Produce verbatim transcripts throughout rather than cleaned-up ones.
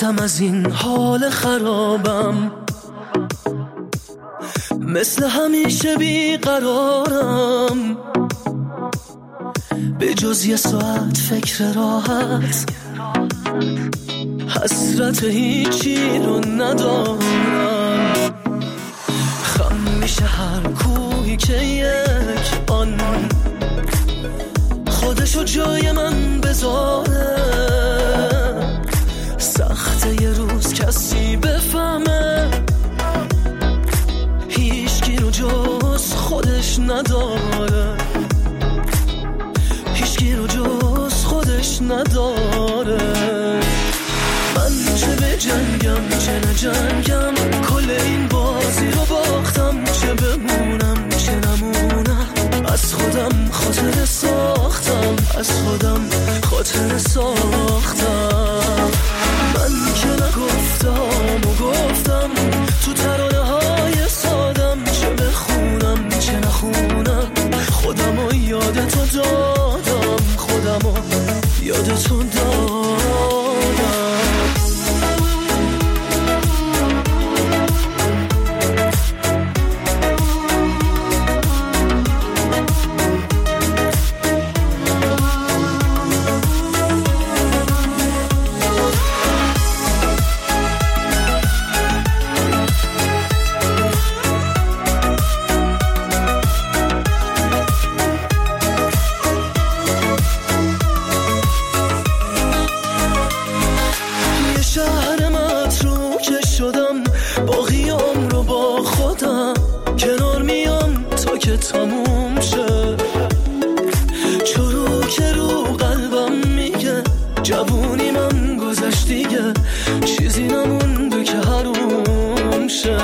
رفتم از این حال خرابم، مثل همیشه بیقرارم، به جز یه ساعت فکر راحت، حسرت هیچی رو ندارم. خم میشه هر کوهی که یک آن خودشو جای من بذاره، سخته یه روز کسی بفهمه هیچکی رو جز خودش نداره، هیچکی رو جز خودش نداره. من چه به جنگم چه نجنگم، کل این بازی رو باختم، چه بمونم چه نمونم، از خودم خاطر ساختم، از خودم خاطر ساختم. من که نگفتم و گفتم تو ترانه های سادم، چه بخونم چه نخونم، خودم رو یاد تو دادم، خودم رو یاد تو دادم. تموم شه چرو که رو قلبم میگه جوونی من گذشت دیگه، چیزی نمونده که حروم شه.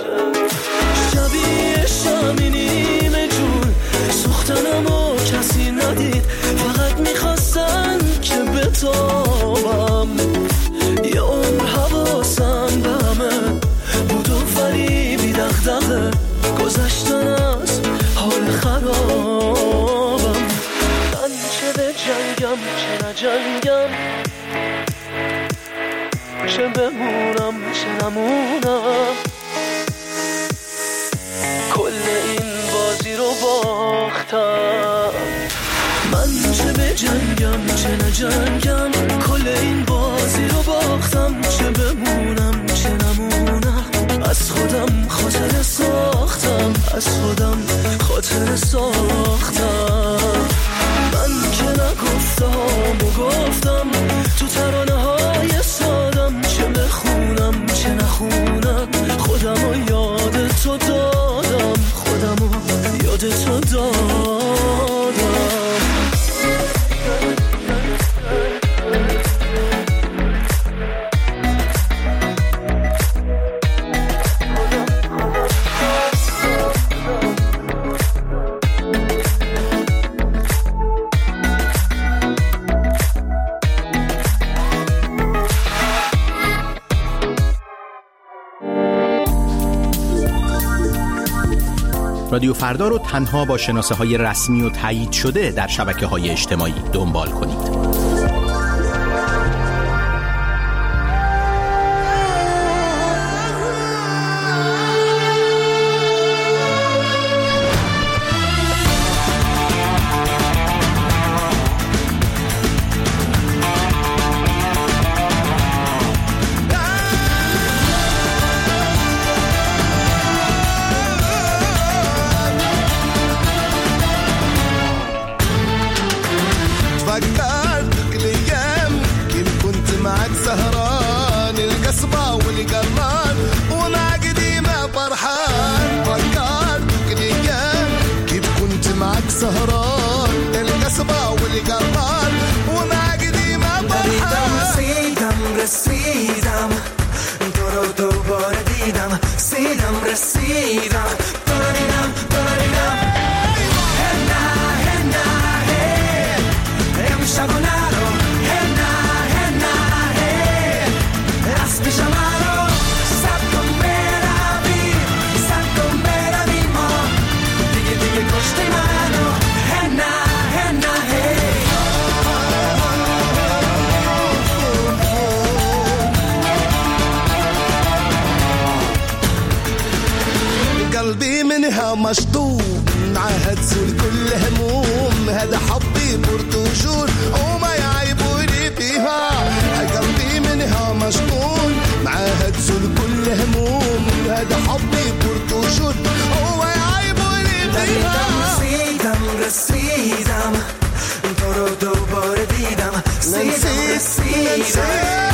شبیه شمی نیمه جون سوختنم و کسی ندید، فقط میخواستن که بتابم، یه عمر حواسم به همه بود و ولی بی دغدغه گذشتن از حال خرابم. من چه به جنگم چه نجنگم، چه بمونم چه نمونم، کل این بازی رو باختم. من چه به جنگم چه نجنگم، کل این بازی رو باختم، چه بمونم چه نمونم، از خودم خاطر ساختم، از خودم خاطر ساختم. من که نگفتم و گفتم تو ترانه های سادم، چه بخونم چه نخونم، خودم رو یاد تو دادم، خودم رو یاد تو دادم. رادیو فردا رو تنها با شناسه های رسمی و تایید شده در شبکه های اجتماعی دنبال کنید. منها مشطوب معها تزول كل هموم هذا حبي برتجول وما يعيبوني فيها قلبي منها مشطول معها تزول كل هموم هذا حبي برتجول وما يعيبوني فيها رسیدم رسیدم تو رو دوباره دیدم رسیدم رسیدم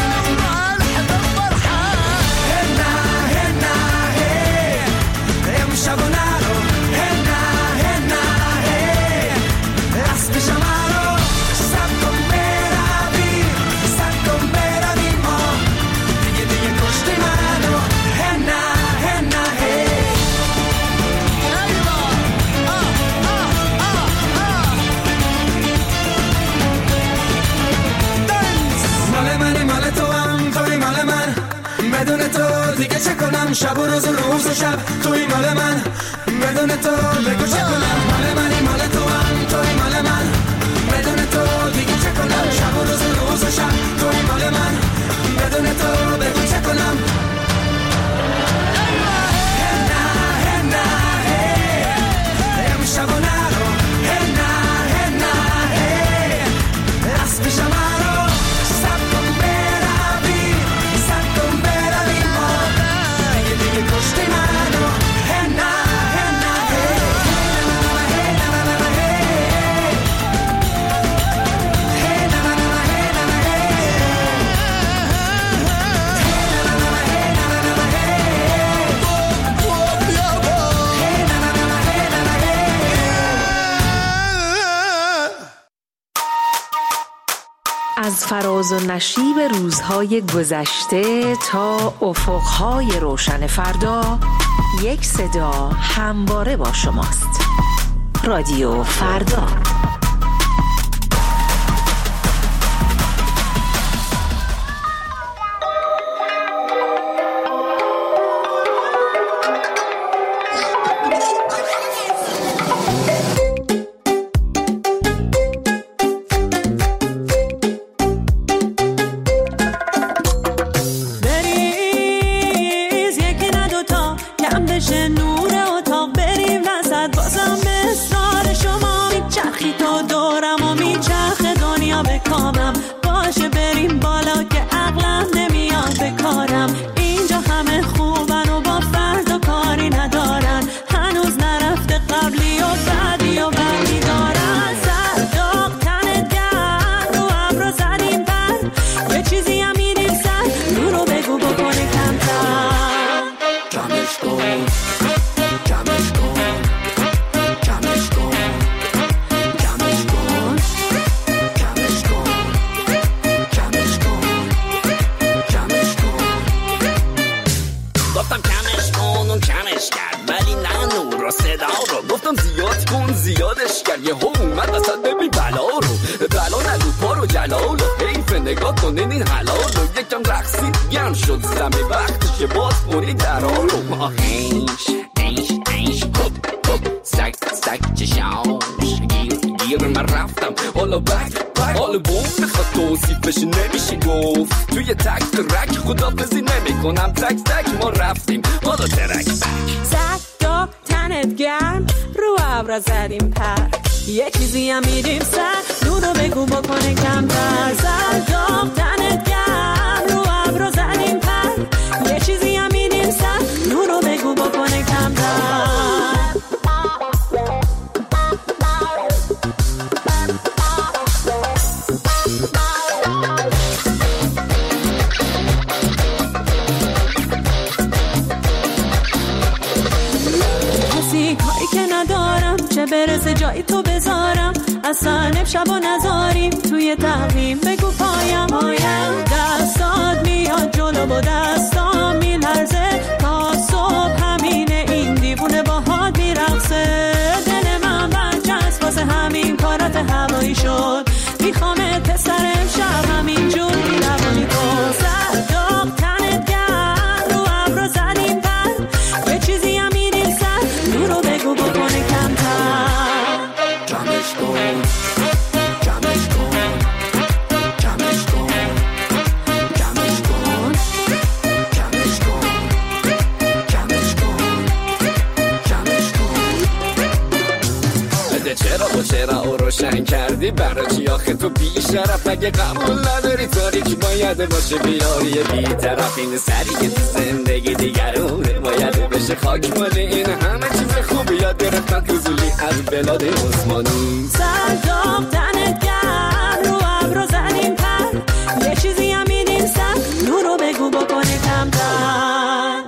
بدون تو دیگه چه کنم شب و روز و روز و شب توی مال من بدون تو بگو چه کنم مال منی مال تو هم توی مال من بدون تو دیگه چه کنم شب و روز و روز و شب توی مال من بدون تو بگو چه کنم شب و نرو هنه هنه هی اسب شما رو سب کن بروی سب کن بروی ما دیگه دیگه کشتی منو هنه هنه هی هی نه نه نه هی هی نه نه نه هی نه نه هی هی نه نه نه هی نه نه نه هی هی نه نه نه هی نه نه هی. از فراز و نشیب روزهای گذشته تا افقهای روشن فردا یک صدا همواره با شماست. رادیو فردا. شب و نزاریم توی تقویم بگو پایم پایم دستات میاد جلو با دستام میلرزه تا صبح همینه این دیوونه باهات میرقصه دل من برچسب واسه همین کارات هوایی شد میخوامت پسر امشب همین جور میروانی کن صداق تنت گرد رو ابرو زدیم پر یه چیزی هم میدیم سر نورو بگو بکنه کمتر جمعش کن تو چرا او روشن کردی؟ برای چی آخه تو بی شرف؟ اگه قبول نداری تاریکی باید باشه بیاری بی طرف. این سری که تو زندگی دیگرونه باید بشه خاک مال این همه چیز خوبی یاد گرفتن تو زولی از بلاد عثمانی. سر داغدنت گرم رو ابرو زدیم پر، یه چیزی هم میدیم سر نورو بگو بکنه کمتر.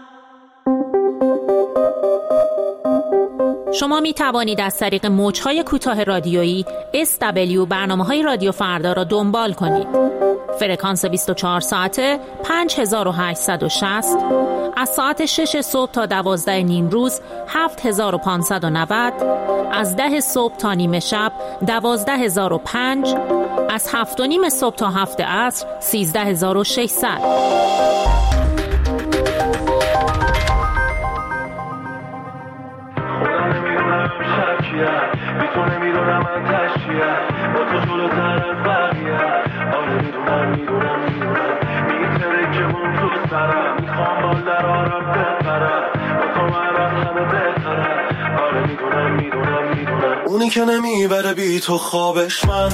شما می توانید از طریق موج‌های کوتاه رادیویی اس دبلیو برنامه‌های رادیو فردا را دنبال کنید. فرکانس بیست و چهار ساعته پنج هزار و هشتصد و شصت، از ساعت شش صبح تا دوازده نیم روز هفت هزار و پانصد و نود، از ده صبح تا نیمه شب دوازده هزار و پنج، از هفت و نیم صبح تا هفت عصر سیزده هزار و ششصد. بی تو نمیدونم من تشیه با تو جلوتر از بقیه. آره میدونم میدونم میدونم میتره که اون تو سرم میخوام با درارم بپرم با تو من از همه بهترم. آره میدونم میدونم میدونم اونی که نمیبره بی تو خوابش من،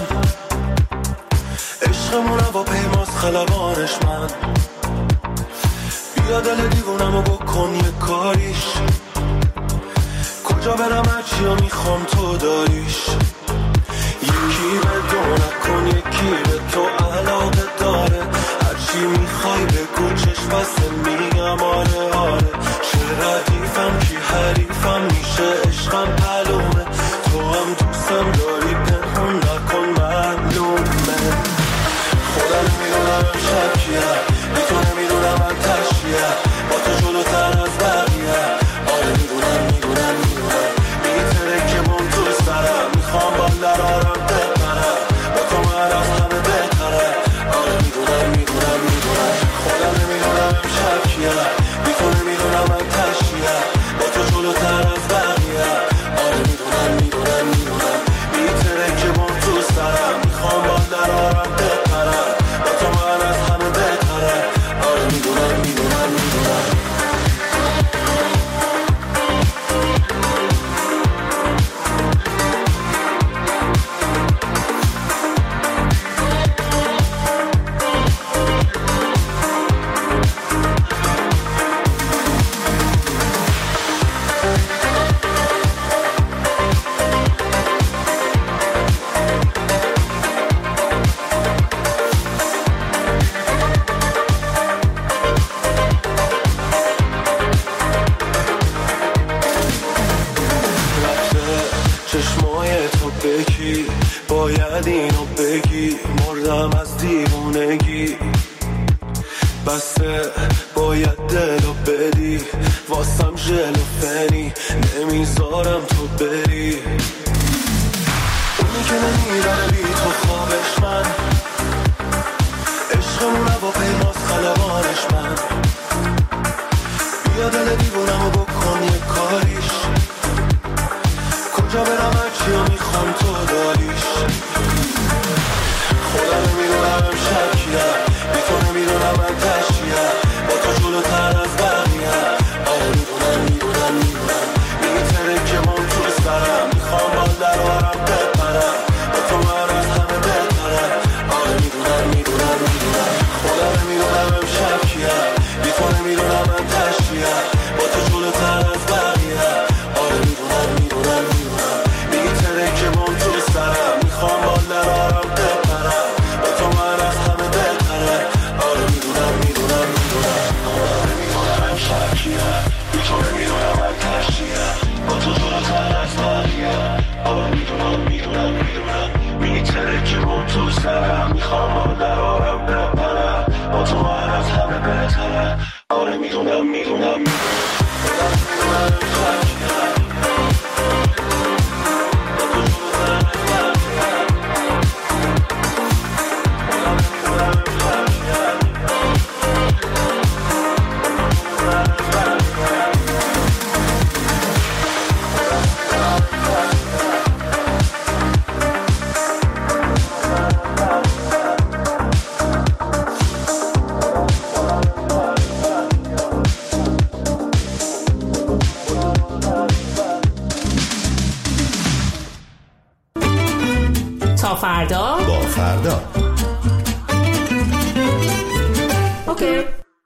عشقمونه با پیماز خلبانش من. بیا دل دیوونمو بکن یه کاریش، کجا برم هرچی رو میخوام تو داریش. یکی به دو نکن یکی به تو علاقه داره، هرچی میخوای بگو چشم بسته میگم آره آره. چه ردیفم کی حریفم میشه عشقم معلومه، تو هم دوستم داری پنهون نکن معلومه. خودم میدونم امشب کیه بی تو نمیدونم من تشیه با تو جلوتر از بقیه. آره میدونم میدونم میدونم میتره که من تو سرم میخوام با درارم بپرم با تو من از همه بهتره. آره میدونم میدونم میدونم خودم نمیدونم امشب کیه بی تو نمیدونم من تشیه با تو جلوتر از بقیه. آره میدونم میدونم میدونم میتره که من تو سرم میخوام با درارم بپرم با تو من از همه بهتره. آره میدونم میدونم میدونم چشمای تو بکی باید اینو بگی، مردم از دیوونگی بسته باید دلو بدی واسم ژل و فنی نمیذارم تو بری. اونی که نمیبره بی تو خوابش من، عشقمونه با پیماز خلبانش من. بیا دل دیوونمو بکن یه کاریش، کجا برم هرچی رو میخوام تو داریش. خودم نمیدونم امشب کیه بی تو نمیدونم من تشیه با تو جلوتر از بقیه. آره میدونم میدونم میدونم میتره که من تو سرم میخوام با درارم بپرم با تو من از همه بهترم. آره میدونم میدونم میدونم خودم نمیدونم امشب کیه بی تو نمیدونم من تشیه با تو جلوتر از بقیه. فردا با فردا. اوکی.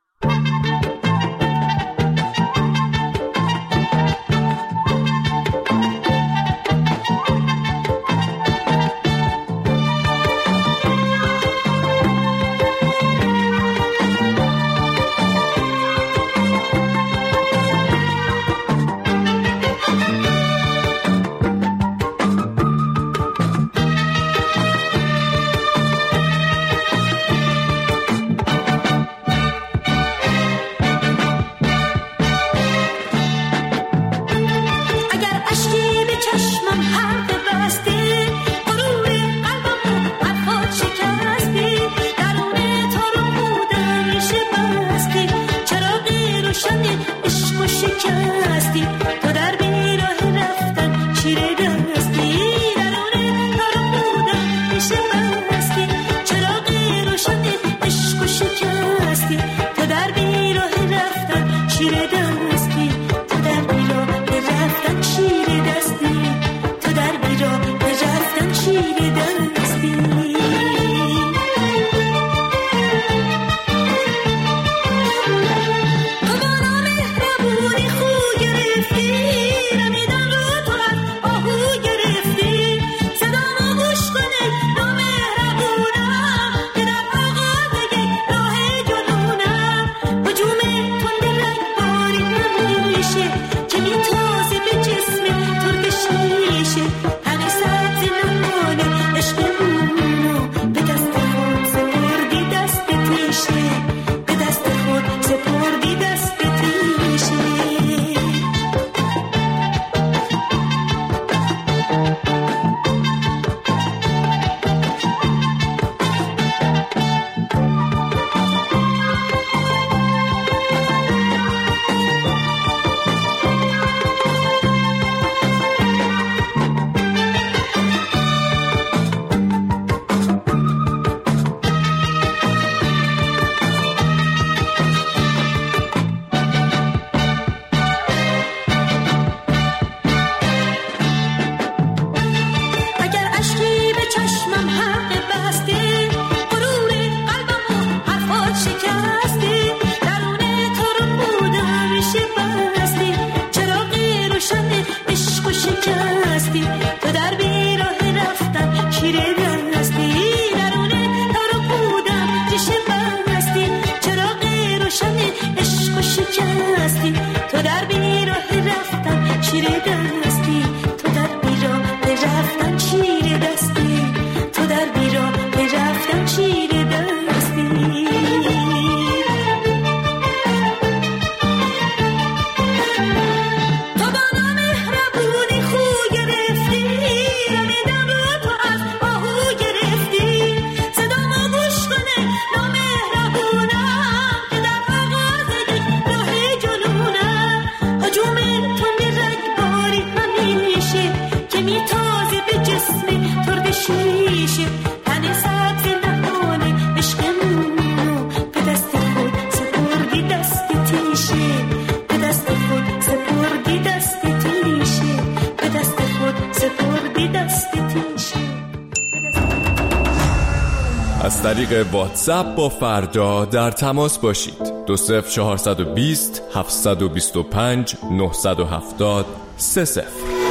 از طریق واتساپ با فردا در تماس باشید. دو صفر چهارصد و بیست هفتصد و بیست و پنج نهصد و هفتاد سه صفر.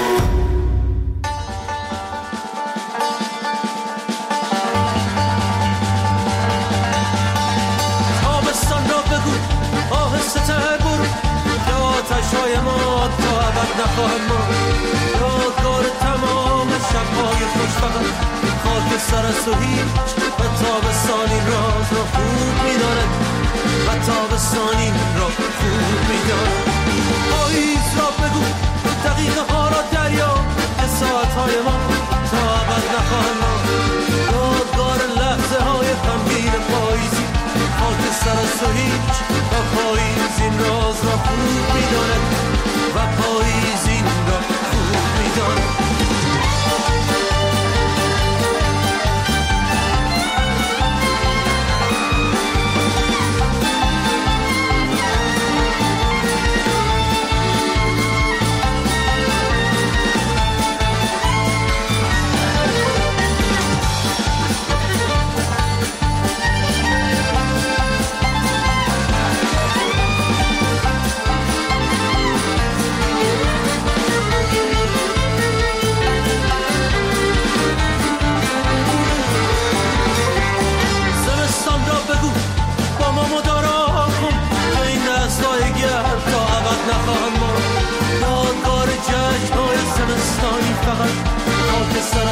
تابستان را بگو آهسته تر برو که آتش‌های ما تا ابد نخواهد مرد. یادگار تمام شب‌های خوشبخت خاک سر است و هیچ و تابستانی راز را خوب می‌داند و تابستانی را خوب می‌داند. پاییز را بگو دقیقه ها را دریا که ساعت‌های ما تا ابد نخواهند ماند. یادگار لحظه های غمگین پاییزی خاک سر است و هیچ و پاییز این راز را خوب می‌داند و پاییز این را خوب می‌داند.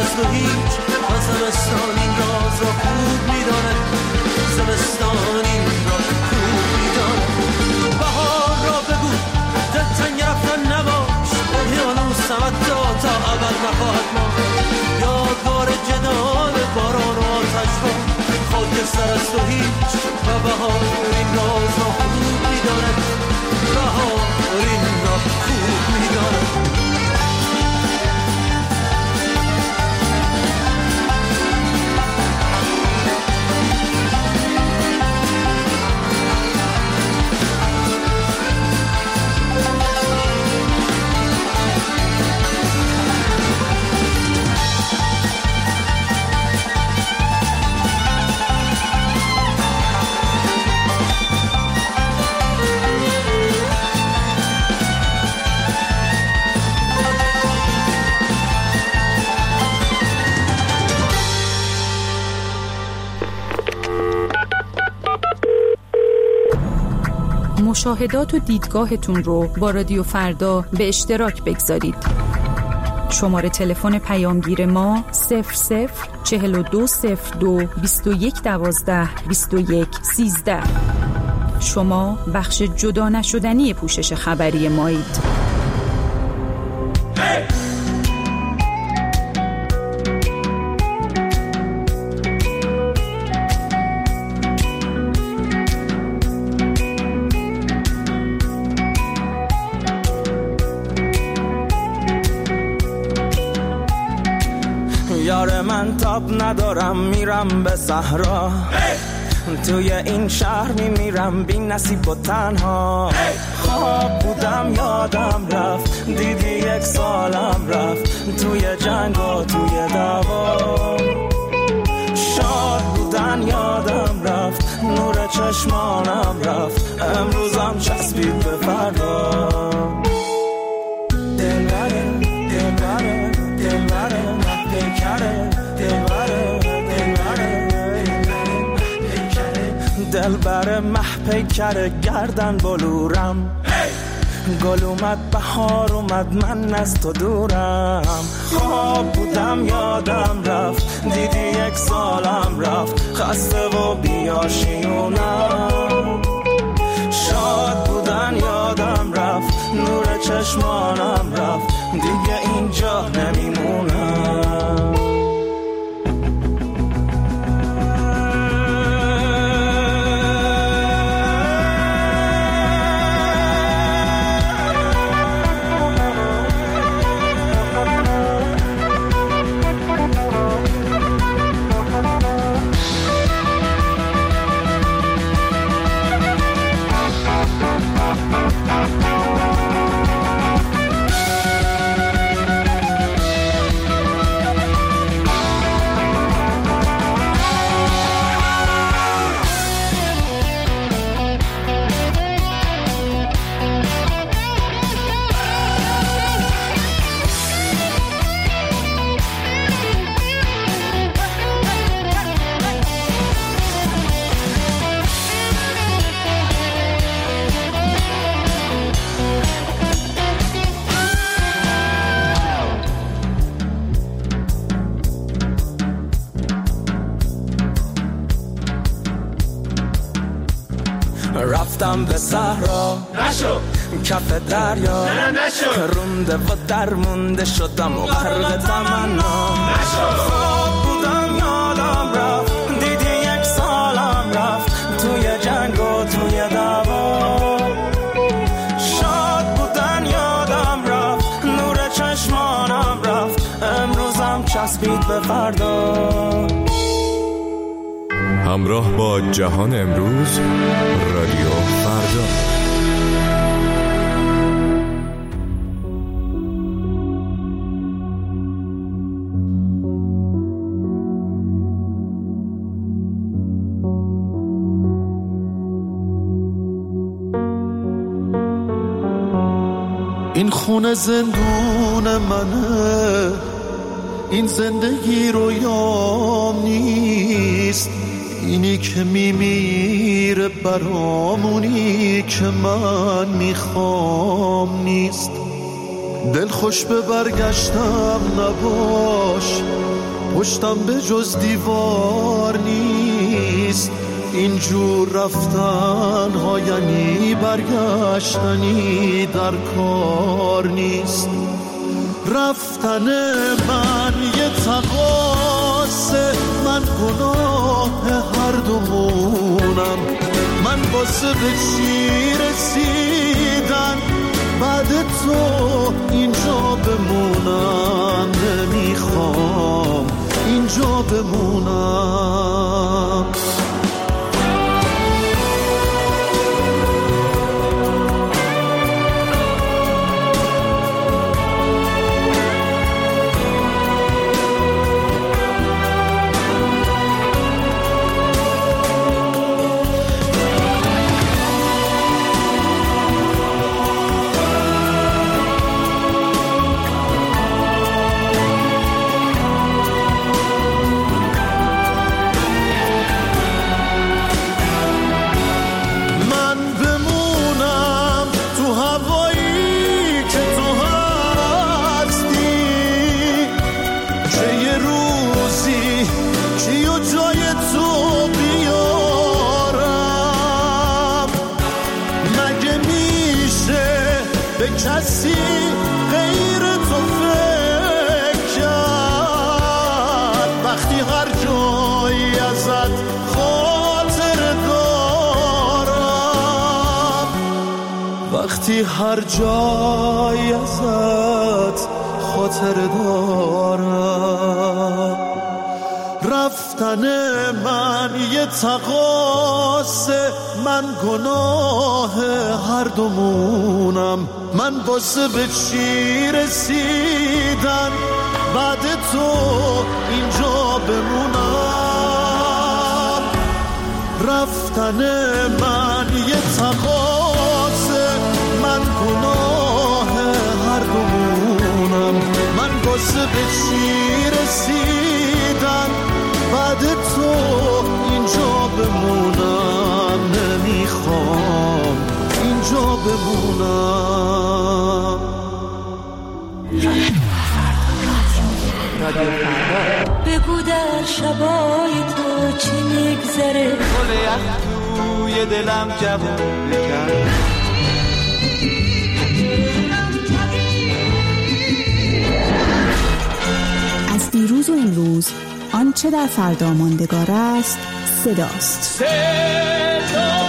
از تو هیچ و زمستان این راز را خوب میداند زمستان این را خوب میداند بهار را بگو دل تنگ رفتن نباش اقیانوس سمت تا تا ابد نخواهد ما یادگار جدال باران و آتش را خاکستر از تو هیچ و بهار این راز را خوب میداند بهار این را خوب میداند مشاهدات و دیدگاهتون رو با رادیو فردا به اشتراک بگذارید. شماره تلفن پیامگیر ما صفر صفر چهل و دو صفر دو بیست و یک دوازده بیست و یک سیزده. شما بخش جدا نشدنی پوشش خبری مایید. یار من تاب ندارم میرم به صحرا توی این شهر میمیرم بی نصیب و تنها خواب بودم یادم رفت دیدی یک سالم رفت توی جنگ و توی دعوا شاد بودن یادم رفت نور چشمانم رفت امروزم چسبید به فردا دلبره دلبره دلبره پیکره دلبره دلبره دلبره مح پیکره گردن بلورم گل اومد بهار اومد من از تو دورم خواب بودم یادم رفت دیدی یک سالم رفت خسته و بیاشیونم شاد بودن یادم رفت نور چشمانم رفت دیگه اینجا نمیمونم رفتم به صحرا نشو کف دریا نه نشو رونده و درمونده شدم و غرق تمنا نشو خواب بودم یادم رفت دیدی یک سالم رفت توی جنگ و توی دعوا شاد بودن یادم رفت نور چشمانم رفت امروزم چسبید به فردا همراه با جهان امروز رادیو فردا. این خونه زندون منه این زندگی رویام نیست اینی که میمیره برامونی که من میخوام نیست دل خوش به برگشتم نباش، پشتم به جز دیوار نیست. اینجور رفتن ها یعنی برگشتنی در کار نیست. رفتن من یه تقاصه، من گناه هر دومونم. من واسه به چی رسیدن بعد تو اینجا بمونم، نمیخوام اینجا بمونم. کسی غیر تو فکر کرد وقتی هر جایی ازت خاطر دارم، وقتی هر جایی ازت خاطر دارم. رفتن من یه تقاصه، من گناه هر دومونم. من واسه به چی رسیدن بعد تو اینجا بمونم. رفتن من یه تقاصه، من گناه هر دومونم. من واسه به چی رسیدن بعد تو اینجا بمونم، نمیخوام اینجا بمونم. بگو در شبای تو چی میگذره، گل یخ توی دلم جوون کرد. از دیروز و امروز آنچه در فردا ماندگار است صداست. صدا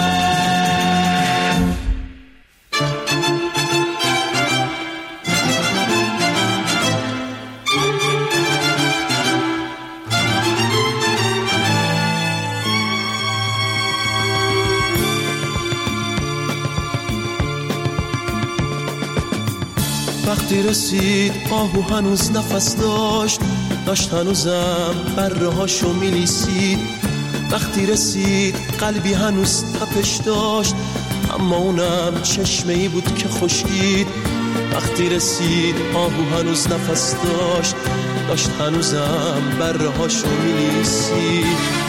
وقتی رسید آهو هنوز نفس داشت، داشت هنوزم بره هاشو میلیسید. وقتی رسید قلبی هنوز تپش داشت، اما اونم چشمه ای بود که خشکید. وقتی رسید آهو هنوز نفس داشت، داشت هنوزم بره هاشو میلیسید.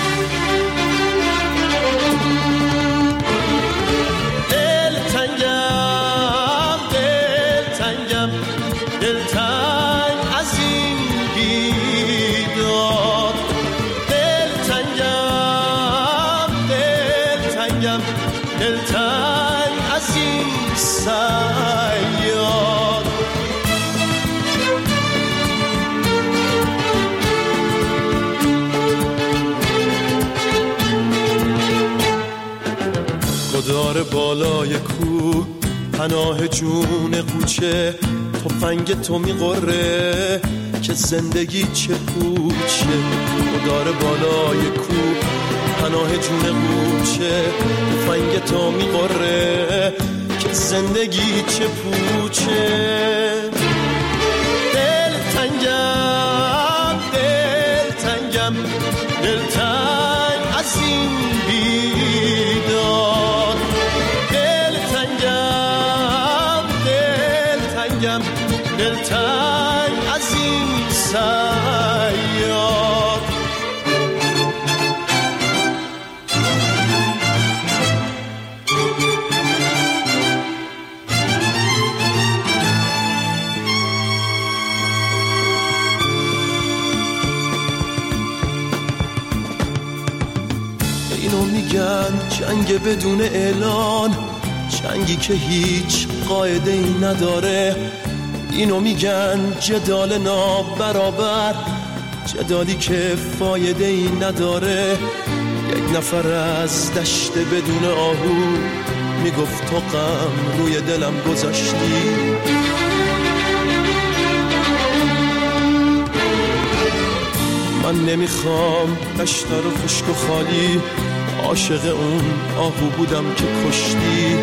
دلتنگ از این سیاد، گدار بالای کوه پناه جون قوچه، تفنگ تو میقره که زندگی چه پوچه. گدار بالای کوه پناه جون قوچه، تفنگ تو میقره که زندگی چه پوچه. دل تنگم دل تنگم دل تنگ از این بیداد. دل تنگم دل تنگم دل تنگ از این سیاد. جنگ بدون اعلان، جنگی که هیچ قاعده ای نداره. اینو میگن جدال نابرابر، جدالی که فایده ای نداره. یک نفر از دشت بدون آهو میگفت تو غم روی دلم گذاشتی. من نمیخوام دشت رو خشک و خالی، عاشق اون آهو بودم که کشتی.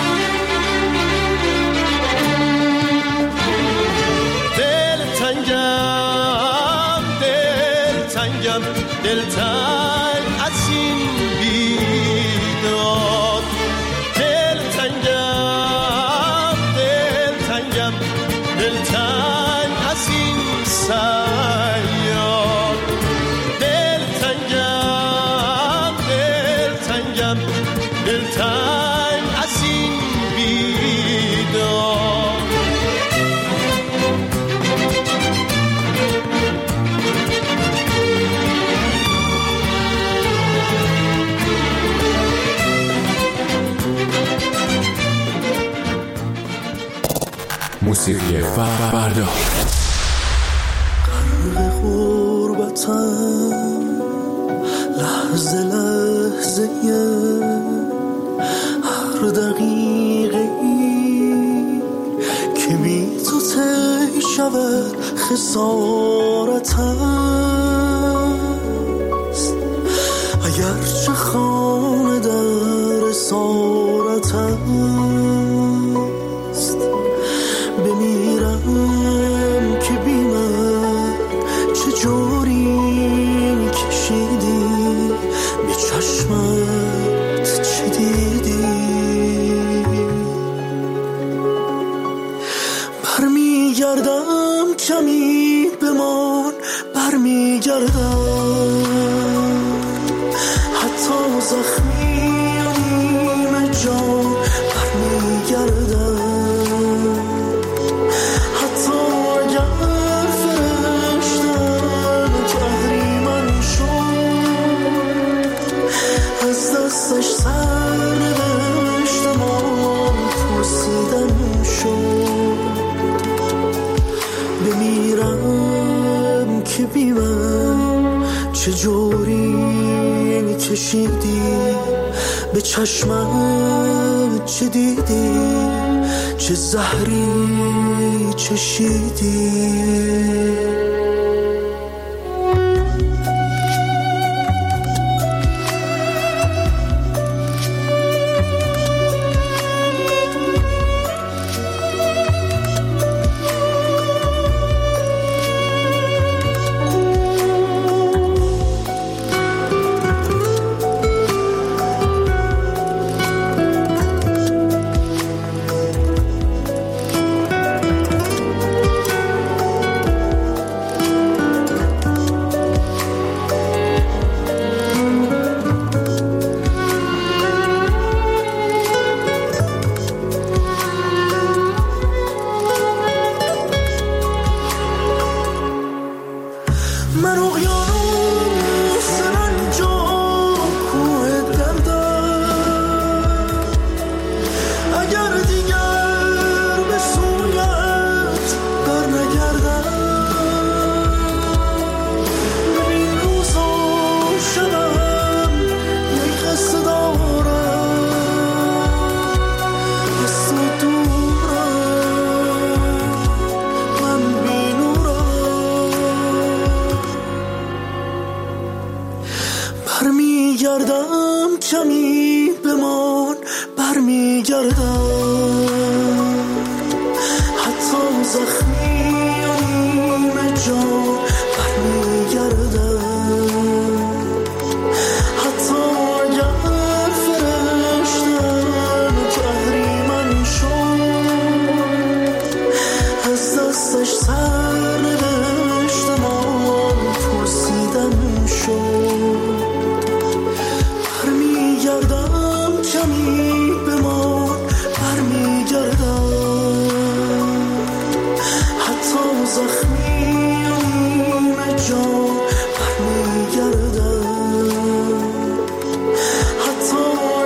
دل تنگم دل تنگم دل تنگ از این بیداد. دل تنگم دل تنگم دل تنگ از این سیاد. دل تنگم دل تنگم دل تنگ از این بیداد. موسیقی فردا. غرق غربتم لحظه لحظه هر دقیقه ای که بی تو تی شود خسارت است. اگرچه خانه در اسارت است، بمیرم که بی من چجوری کشیدی به چشمت چه دیدی. برمیگردم کمی بمان، برمیگردم حتی زخمی و نیمه جان. برمیگردم دستش سر نوشتم و پرسیدم شد. بمیرم که بی من چجوری کشیدی به چشمم چه دیدی، چه زهری چشیدی. برمیگردم کمی بمان، برمیگردم حتی زخمی و نیمه جان. برمیگردم حتی اگر فرشتن تحریمن شد. از دستش سر نوشتم و پرسیدم شد. برمیگردم کمی بمان، برمیگردم حتی زخمی و نیمه جان. برمیگردم حتی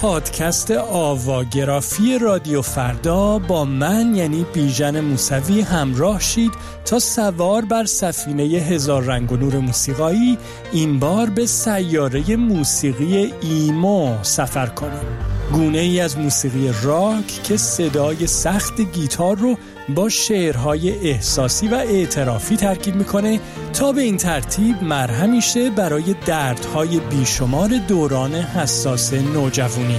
پادکست آواگرافی رادیو فردا با من یعنی بیژن موسوی همراه شید تا سوار بر سفینه هزار رنگ و نور موسیقایی این بار به سیاره موسیقی ایمو سفر کنیم. گونه ای از موسیقی راک که صدای سخت گیتار رو با شعرهای احساسی و اعترافی ترکیب میکنه تا به این ترتیب مرهمی شه برای دردهای بیشمار دوران حساس نوجوانی.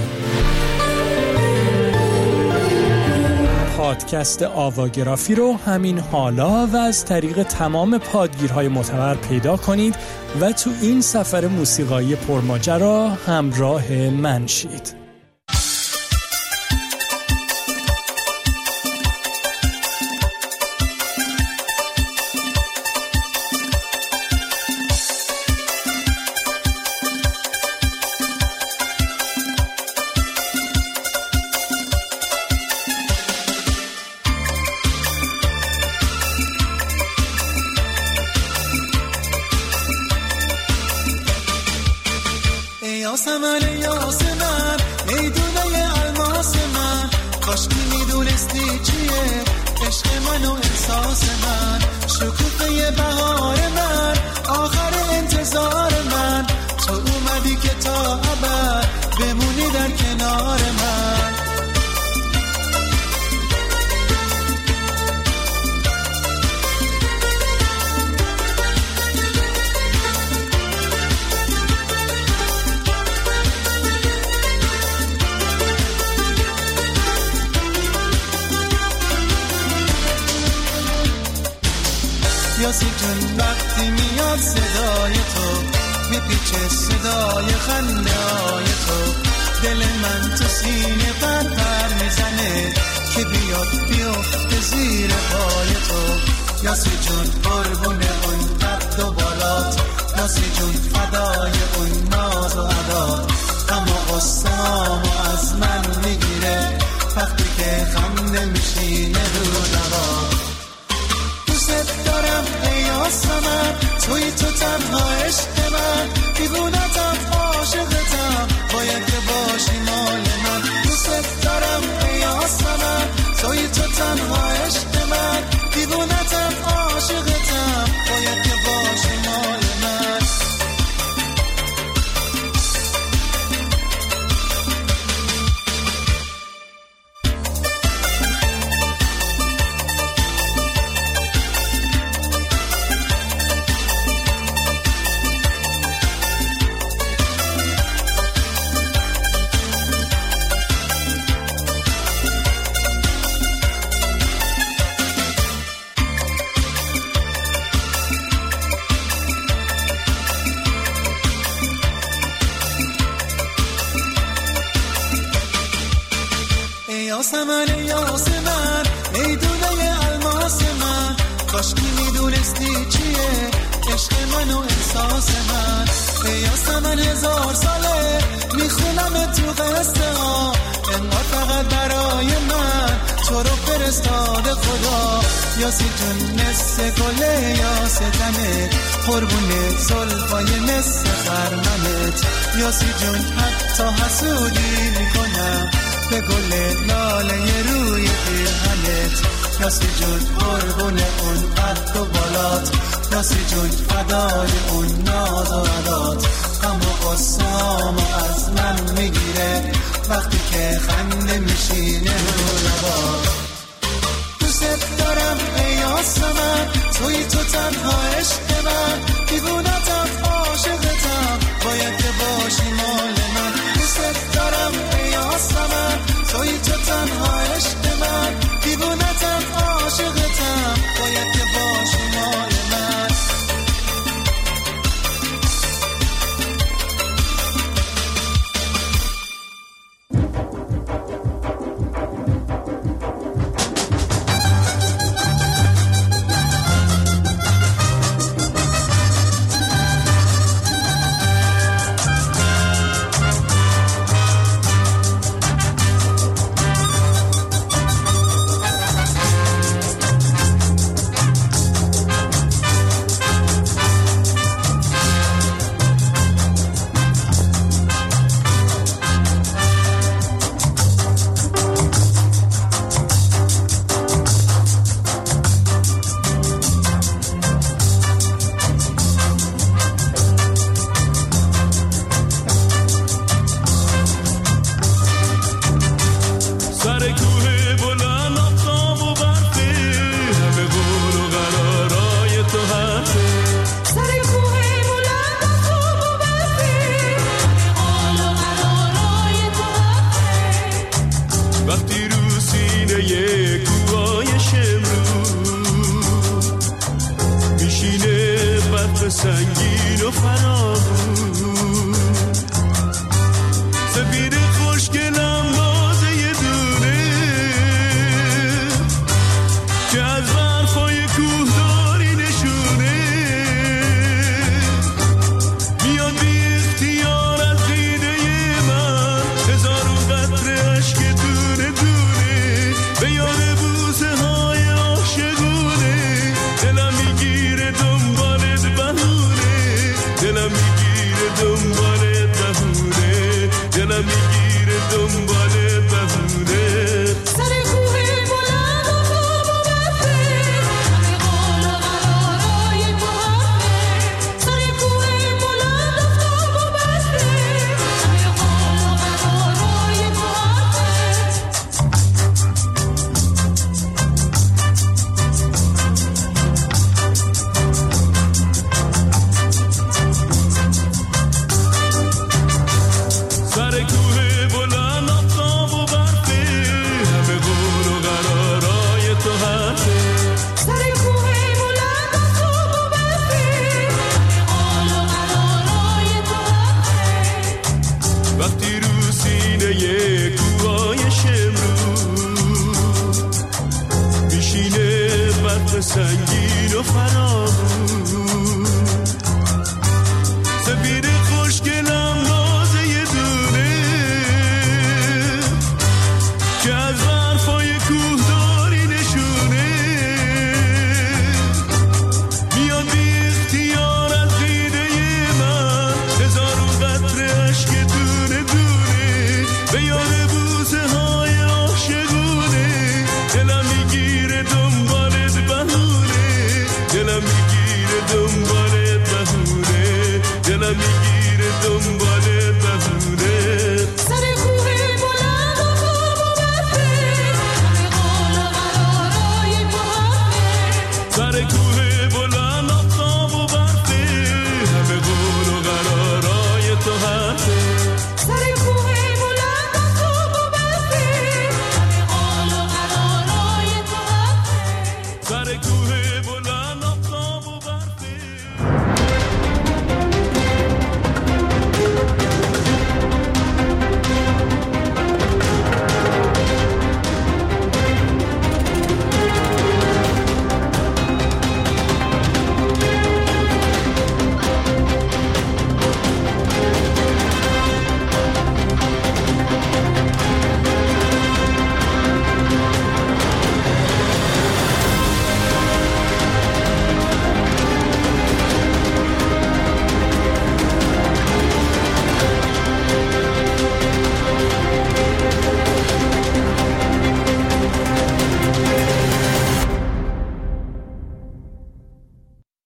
پادکست آواگرافی رو همین حالا و از طریق تمام پادگیرهای معتبر پیدا کنید و تو این سفر موسیقایی پرماجرا همراه من شید. یاسمن یاسمن ای دونه الماس من، کاش که میدونستی چیه عشق من و احساس من، شکوفه بهار من، آخر انتظار من، تو اومدی که تا ابد بمونی در کنار من. یاسی جون وقتی میاد صدای تو میپیچه صدای خنده های تو، دل من تو سینه پر پر میزنه که بیاد بیفته زیر پای تو. یاسی جون قربون اون قد و بالات، یاسی جون فدای اون ناز و عدا، اما قصه‌هامو از من میگیره وقتی که خم نمیشینه رو نوا. دوست دارم ای یاسمن، توی تو تنها عشق من، دیوونتم عاشقتم، باید که باشی مال من. دوست دارم ای یاسمن، توی تو تنها عشق من، دیوونتم عاشقتم، باید که باشی مال من. یاسمن یاسمن ای دونه الماس من، کاش که میدونستی چیه عشق من و احساس من. ای یاسمن هزار ساله میخونم تو قصه ها، انقدر فقط برای من تو رو فرستاده خدا. یاسی جون نسه گله یاسه تنه، قربونه زلفای نسه خرمنت. یاسی جون حتی حسودی میکنم به گل لاله روی پیرهنت. یاسی جون قربون اون قد و بالات، یاسی جون فدای اون ناز و عدات، اما قصه‌هامو از من میگیره وقتی که خنده میشینه رو لبات. دوست دارم ای یاسمن، توی تو تنها عشق من، دیوونتم عاشقتم، باید که باشی مال من. دوست دارم ای یاسمن، توی تو تنها عشق من، دیوونتم عاشقتم، باید که باشی مال من. میشینه برف سنگین و فرامون سفید خوشگلم بازه یه دونه که از برفای کوه داری نشونه میاد بی اختیار از دیده من هزارون قطره عشق دونه دونه به یاد بوسه های عاشقونه دلم میگیره دنبالت بهونه دلم میگیره دنبالت بهونه دلم میگیره دنبالت بهونه سر کوه بلند و خواب و برفه همه قول و قرارای تو حرفه سر کوه بلند و خواب و برفه همه قول و قرارای تو سر کوه بلند آفتاب و برفه همه قول و قرارای تو حرفه سر کوه بلند و خواب و برفه همه قول و قرارای تو حرفه وقتی رو سینه کوههای شمرون میشینه برف سنگین و فرامون سفید خوشگلم بازه یه دونه که از برفای کوه داری نشونه میاد بی اختیار از دیده من هزارون قطره عشق دونه دونه به یاد بوسه های عاشقونه دلم میگیره دنبالت بهونه دلم میگیره دنبالت بهونه دلم میگیره دنبالت